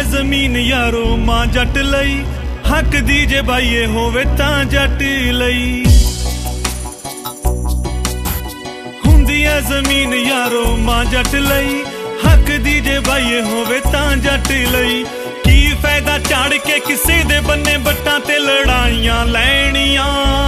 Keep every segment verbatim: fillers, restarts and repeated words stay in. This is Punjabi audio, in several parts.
ਜ਼ਮੀਨ ਯਾਰੋ ਮਾਂ ਜੱਟ ਲਈ, ਹੱਕ ਦੀ ਜੇ ਬਾਈਏ ਹੋਵੇ ਤਾਂ ਜੱਟ ਲਈ। ਹੁੰਦੀ ਐ ਜ਼ਮੀਨ ਯਾਰੋ ਮਾਂ ਜੱਟ ਲਈ, ਹੱਕ ਦੀ ਜੇ ਬਾਈਏ ਹੋਵੇ ਤਾਂ ਜੱਟ ਲਈ। ਕੀ ਫਾਇਦਾ ਝਾੜ ਕੇ ਕਿਸੇ ਦੇ ਬੰਨੇ ਬੱਟਾਂ ਤੇ ਲੜਾਈਆਂ ਲੈਣੀਆਂ।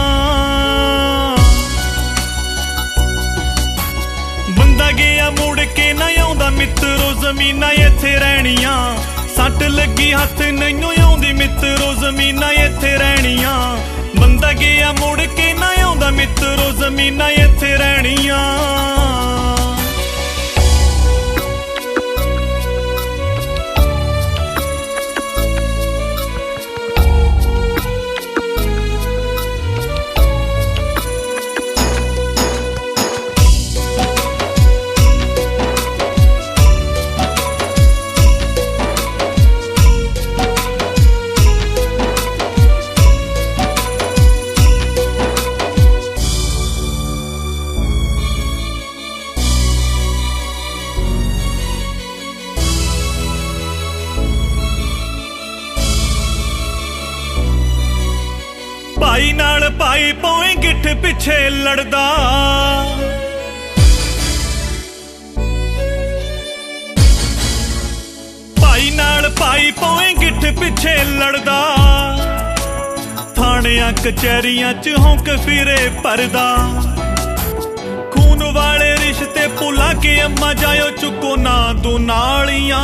ਬੰਦਾ ਗਿਆ ਮੁੜ ਕੇ ਨਾ ਆਉਂਦਾ ਮਿੱਤਰੋ, ਜ਼ਮੀਨਾਂ ਇੱਥੇ ਰਹਿਣੀਆਂ। ਸੱਟ ਲੱਗੀ ਹੱਥ ਨਹੀਂ ਆਉਂਦੀ ਮਿੱਤਰੋ, ਜ਼ਮੀਨਾਂ ਇੱਥੇ ਰਹਿਣੀਆਂ। ਬੰਦਾ ਗਿਆ ਮੁੜ ਕੇ ਨਾ ਆਉਂਦਾ ਮਿੱਤਰੋ, ਜ਼ਮੀਨਾਂ ਇੱਥੇ ਰਹਿਣੀਆਂ। ਭਾਈ ਨਾਲ ਭਾਈ ਪਵੇਂ ਗਿੱਠ ਪਿੱਛੇ ਲੜਦਾ, ਭਾਈ ਨਾਲ ਭਾਈ ਪਵੇਂ ਗਿੱਠ ਪਿੱਛੇ ਲੜਦਾ। ਥਾਣਿਆਂ ਕਚਹਿਰੀਆਂ ਚ ਹੌਂਕ ਫਿਰੇ ਪਰਦਾ, ਖੂਨ ਵਾਲੇ ਰਿਸ਼ਤੇ ਭੁਲਾ ਕੇ ਅੰਮਾ ਜਾਇਓ ਚੁੱਕੋ ਨਾ ਦੋ ਨਾਲੀਆਂ।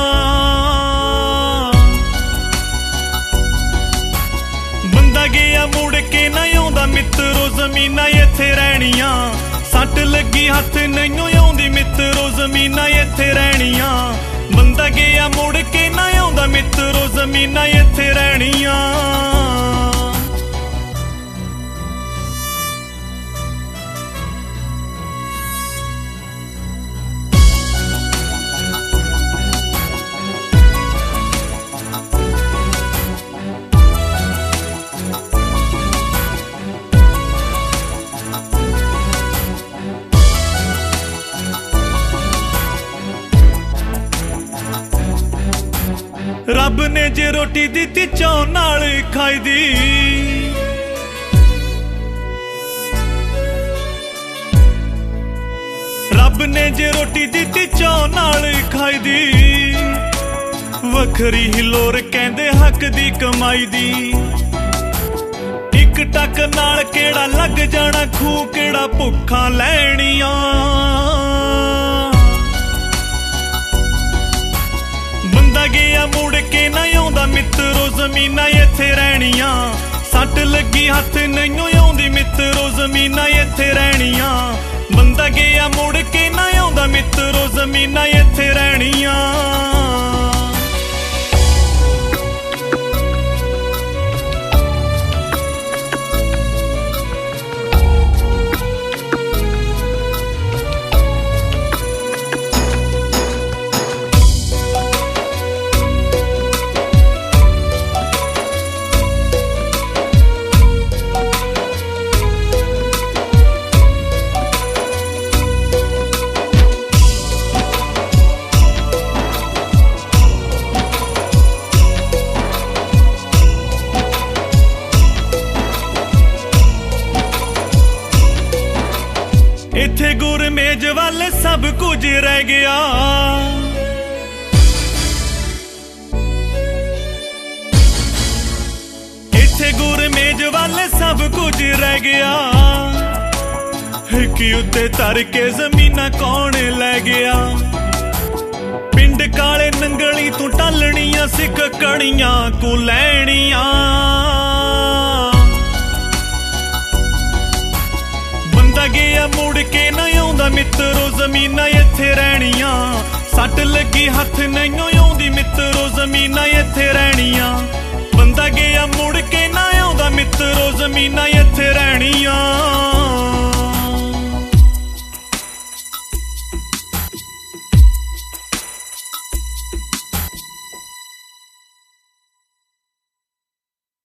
ਬੰਦਾ ਗਿਆ ਮੁੜ ਕੇ ਨਾ ਆਉਂਦਾ ਮਿੱਤਰੋ, ਜ਼ਮੀਨਾਂ ਇੱਥੇ ਰਹਿਣੀਆਂ। ਸੱਟ ਲੱਗੀ ਹੱਥ ਨਹੀਂ ਆਉਂਦੀ ਮਿੱਤਰੋ, ਜ਼ਮੀਨਾਂ ਇੱਥੇ ਰਹਿਣੀਆਂ। ਬੰਦਾ ਗਿਆ ਮੁੜ ਕੇ ਨਾ ਆਉਂਦਾ ਮਿੱਤਰੋ, ਜ਼ਮੀਨਾਂ ਇੱਥੇ ਰਹਿਣੀਆਂ। ਰੱਬ ਨੇ ਜੇ ਰੋਟੀ ਦਿੱਤੀ ਚੌਂ ਨਾਲ ਖਾਈਦੀ, ਰੱਬ ਨੇ ਜੇ ਰੋਟੀ ਦਿੱਤੀ ਚੌਂ ਨਾਲ ਖਾਈਦੀ। ਵੱਖਰੀ ਹੀ ਲੋਰ ਕਹਿੰਦੇ ਹੱਕ ਦੀ ਕਮਾਈ ਦੀ। ਇੱਕ ਟੱਕ ਨਾਲ ਕਿਹੜਾ ਲੱਗ ਜਾਣਾ ਖੂਹ, ਕਿਹੜਾ ਭੁੱਖਾਂ ਲੈਣੀਆਂ। ਬੰਦਾ ਗਿਆ ਮੁੜ ਕੇ ਨਾ ਆਉਂਦਾ ਮਿੱਤਰੋ, ਜ਼ਮੀਨਾਂ ਇੱਥੇ ਰਹਿਣੀਆਂ। ਸੱਟ ਲੱਗੀ ਹੱਥ ਨਹੀਂ ਆਉਂਦੀ ਮਿੱਤਰੋ, ਜ਼ਮੀਨਾਂ ਇੱਥੇ ਰਹਿਣੀਆਂ। ਬੰਦਾ ਗਿਆ ਮੁੜ ਕੇ ਨਾ ਆਉਂਦਾ ਮਿੱਤਰੋ, ਜ਼ਮੀਨਾਂ ਇੱਥੇ ਰਹਿਣੀਆਂ। ਇੱਥੇ ਗੁਰਮੇਜ ਵੱਲ ਸਭ ਕੁਝ ਰਹਿ ਗਿਆ। ਇੱਥੇ ਗੁਰਮੇਜ ਵੱਲ ਸਭ ਕੁਝ ਰਹਿ ਗਿਆ। ਹਿੱਕ ਉੱਤੇ ਧਰ ਕੇ ਜ਼ਮੀਨਾਂ ਕੌਣ ਲੈ ਗਿਆ। ਪਿੰਡ ਕਾਲੇ ਨੰਗਲੀ ਤੂੰ ਟਾਲਣੀਆਂ, ਸਿੱਖ ਕੜੀਆਂ ਕੋ ਲੈਣੀਆਂ। ਬੰਦਾ ਗਿਆ ਮੁੜ ਕੇ ਨਾ ਆਉਂਦਾ ਮਿੱਤਰੋ, ਜ਼ਮੀਨਾਂ ਇੱਥੇ ਰਹਿਣੀਆਂ। ਸੱਟ ਲੱਗੀ ਹੱਥ ਨਹੀਂ ਆਉਂਦੀ ਮਿੱਤਰੋ, ਜ਼ਮੀਨਾਂ ਇੱਥੇ ਰਹਿਣੀਆਂ। ਬੰਦਾ ਗਿਆ ਮੁੜ ਕੇ ਨਾ